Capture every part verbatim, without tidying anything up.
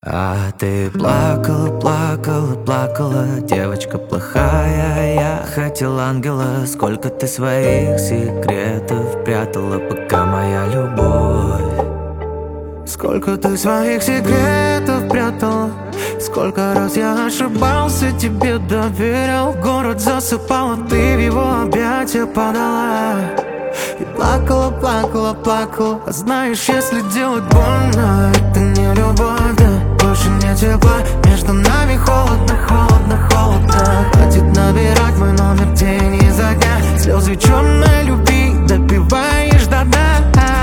А ты плакала, плакала, плакала, девочка плохая. Я хотел ангела, сколько ты своих секретов прятала, пока моя любовь. Сколько ты своих секретов прятала, сколько раз я ошибался, тебе доверял. Город засыпал, а ты в его объятия падала. И плакала, плакала, плакала. А знаешь, если делать больно, это не любовь, да. Больше не тепла, между нами холодно, холодно, холодно. Хватит набирать мой номер день изо дня. Слезы черной любви допиваешь до дна.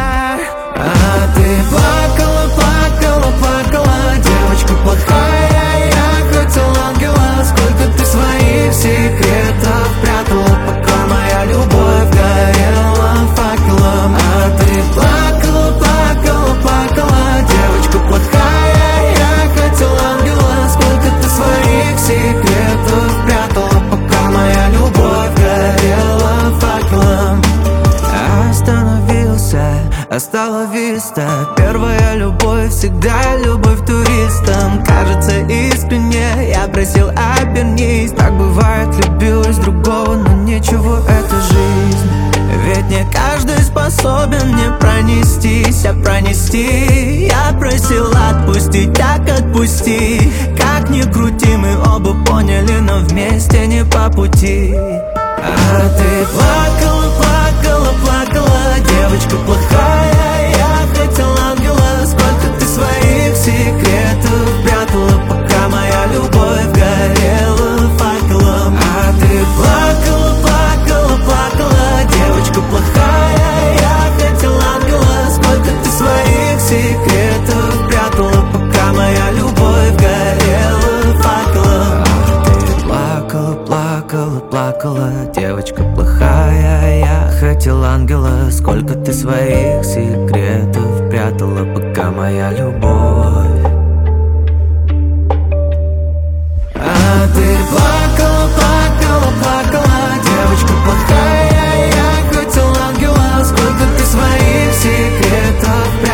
А ты плакала, плакала, плакала, девочка плохая. Я хотел ангела, сколько ты своих секретов прятала, пока моя любовь горела факелом. А ты плакала, плакала, плакала, девочка плохая. Я хотел ангела, сколько ты своих секретов прятала, пока моя любовь горела факелом. Остановился, осталась виста. Первая любовь, всегда любовь туристам. Кажется искренне, я просил обернись. Так бывает, любил из другого, но ничего, это жизнь. Ведь не каждый способен не пронестись, а пронести. Я просил отпустить, так отпусти. Как ни крути, мы оба поняли, но вместе не по пути. А ты плакала, плакала, плакала, девочка плохая. Я хотел ангела, сколько ты своих секретов прятала, пока моя любовь горела факелом. А ты плакала, плакала, плакала, девочка плохая. Я хотел ангела, сколько ты своих секретов прятала, пока моя любовь горела факелом. А ты плакала, плакала, плакала, девочка плохая. Я хотел ангела, сколько ты своих секретов прятала, пока моя любовь. А ты плакала, плакала, плакала, девочка плохая. Я хотел ангела, сколько ты своих секретов прятала.